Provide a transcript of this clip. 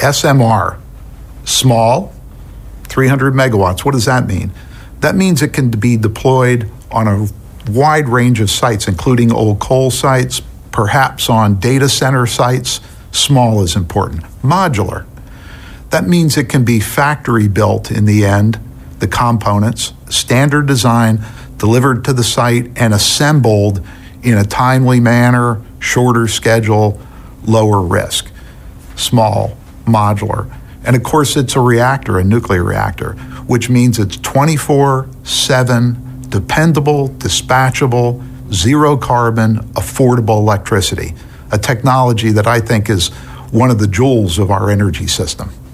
SMR, small, 300 megawatts. What does that mean? That means it can be deployed on a wide range of sites, including old coal sites, perhaps on data center sites. Small is important. Modular. That means it can be factory built in the end, the components, standard design, delivered to the site and assembled in a timely manner, shorter schedule, lower risk. Small, modular. And of course, it's a reactor, a nuclear reactor, which means it's 24/7, dependable, dispatchable, zero carbon, affordable electricity, a technology that I think is one of the jewels of our energy system.